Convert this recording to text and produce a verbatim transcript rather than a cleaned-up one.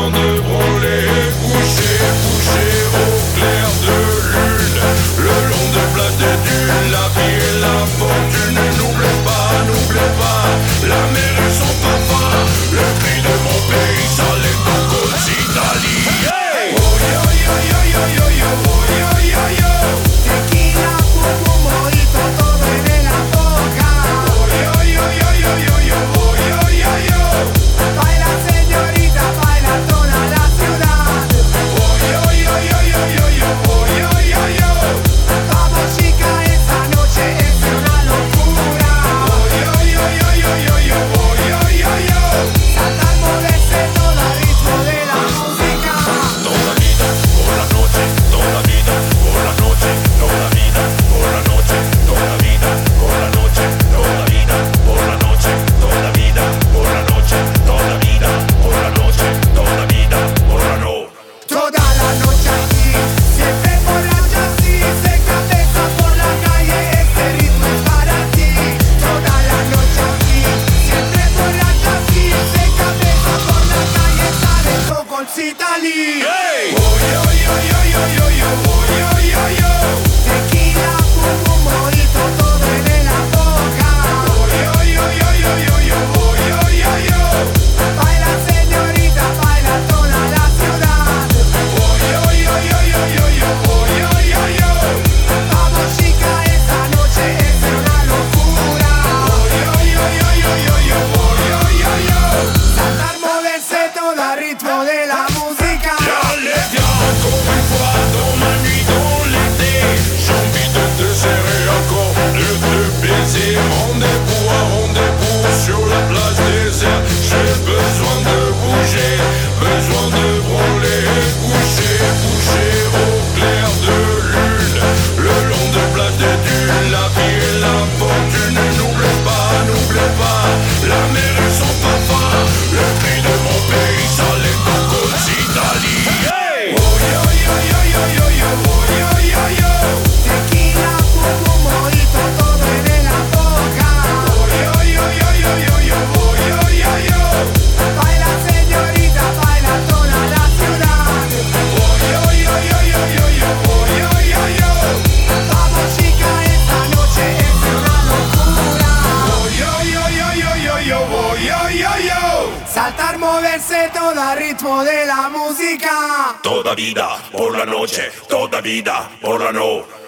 de brûler, coucher, coucher au clair de lune, le long de place des dunes, la vie et la fortune. N'oublie pas, n'oublie pas, la mer et son papa, le cri de mon pays, Salento con Italie. Hey! Oh yo yo yo yo yo yo, oh yo yo yo. Tequila, pum, mojito, todo en la boca. Oh yo yo yo yo yo yo, oh yo yo yo. Baila señorita, baila toda la ciudad. Oh yo yo yo yo yo yo, oh yo yo yo. Vamos chica, esta noche es una locura. Oh yo yo yo yo yo yo, oh yo yo yo. Saltar, moverse todo al ritmo de la música. Toda vida por la noche, toda vida por la noche, toda vida por la noche, toda vida por la noche, toda vida por la noche, toda vida por la noche, toda vida por la noche, toda vida por la noche. Toda la noche aquí, siempre borracha así, se cabeza por la calle, este ritmo es para ti. Toda la noche aquí, siempre borracha así, se cabeza por la calle, Salento con Italie. Hey! Oh yo yo yo yo yo yo, oh yo yo yo. Tequila, pum, mojito, todo en la boca. Oh yo yo yo yo yo yo, oh yo yo yo. Baila señorita, baila toda la ciudad. Oh yo yo yo yo yo yo, oh yo yo yo. Vamos chica, esta noche es una locura. Oh yo yo yo yo yo yo, oh yo yo yo. Saltar, moverse todo al ritmo de la música. Allez viens encore une fois dans ma nuit dans l'été. J'ai envie de te serrer encore, de te baiser. Rendez-vous à rendez-vous sur la place déserte. J'ai besoin de bouger, besoin de brûler, coucher, coucher au clair de lune, le long de place des dunes, la vie et la fortune. N'oublie pas, n'oublie pas, la mer et son papa, le cri de mon pays, Salento con Italie. Hey! Oh yo yo yo yo yo yo, oh yo yo yo. Tequila, pum, mojito, todo en la boca. Oh yo yo yo yo yo yo, oh yo yo yo. Baila señorita, baila toda la ciudad. Oh yo yo yo yo yo yo, oh yo yo yo. Vamos chica, esta noche es una locura. Oh yo yo yo yo yo yo, oh yo yo yo. Saltar, moverse todo al ritmo de la música. Toda vida por la noche, toda vida por la noche.